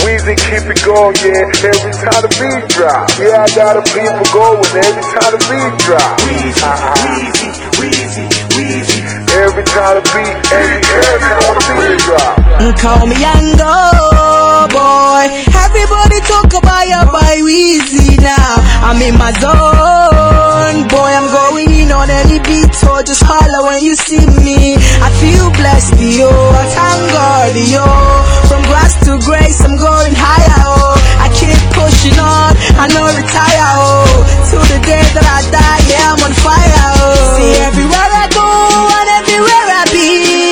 Weezy keep it going, yeah, every time the beat drop. Yeah, I got the people going every time the beat drop. Weezy. Every time the beat, every time the beat drop. Call me Yango boy. Everybody talk about your boy Weezy now. I'm in my zone, boy. I'm going in on any beat, so just holler when you see me. I feel blessed, yo. I thank God, yo. From grass to grace, I'm going higher, oh. I keep pushing on, I no retire, oh. Till the day that I die, yeah, I'm on fire, oh. See, everywhere I go and everywhere I be,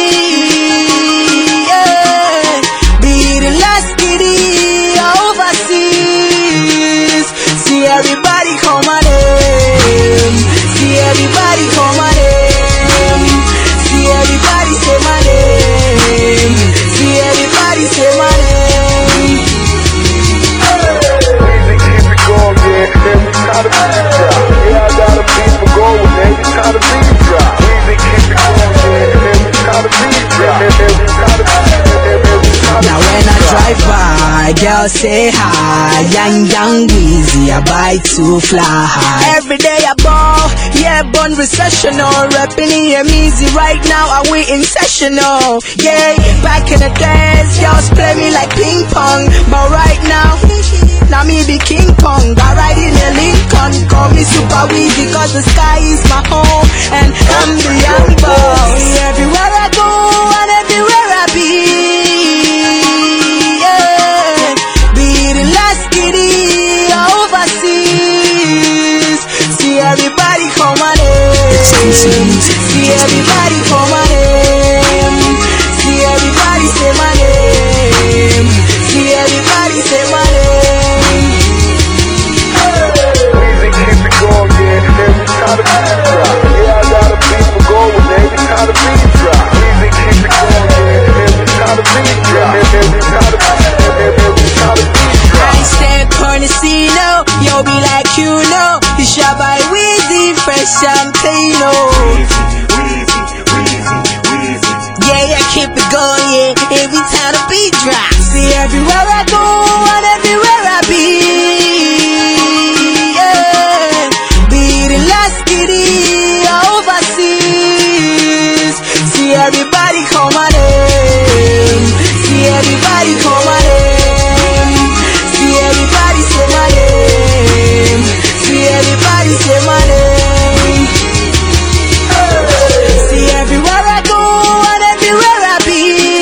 yeah. Be it in Las Giddy or overseas. See, everybody call my name. See, everybody call my name. See, everybody say my name. See, everybody say my name. Weezy keep it going, yeah, every time the beat drop. Yeah, I got the people going every time the beat drop. Weezy keep it going, yeah, every time the beat drop. Every time the beat drop. Now when I drive by, girls say hi. Young Weezy, I buy to fly high. Every day I ball, yeah, born recessional. Rapping easy right now, I wait in sessional. Yeah, back in the days, girls play me like ping pong. But right now me be King Kong. I ride in a Lincoln, call me Super Weezy, cause the sky is my home. And I'm the young boss. Everywhere I go and everywhere I be, yeah. Be it in Las Giddy or overseas. See, everybody call my name. See, everybody call my name. See, everybody say my name. See, everybody say my name. Weezy keep it going, yeah, every time the beat drop. Yeah, I got the people going every time the beat drop. Weezy keep it going, yeah, every time the beat drop. Every time the beat drop. I step on the scene, yo, be like you know. You shot by Weezy, fresh and clean, yeah, keep it going, yeah, every time the beat drop. See, everywhere I go and everywhere I be, yeah. Be it in Las Giddy or overseas. See, everybody call my name. See, everybody call my name. See, everybody say my name. See, everybody say my name. See, everywhere I go and everywhere I be,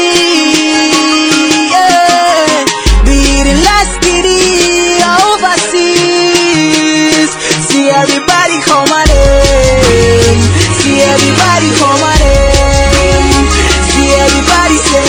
yeah. Be it in Las Giddy or overseas. See, everybody call my name. See, everybody call my name. See, everybody say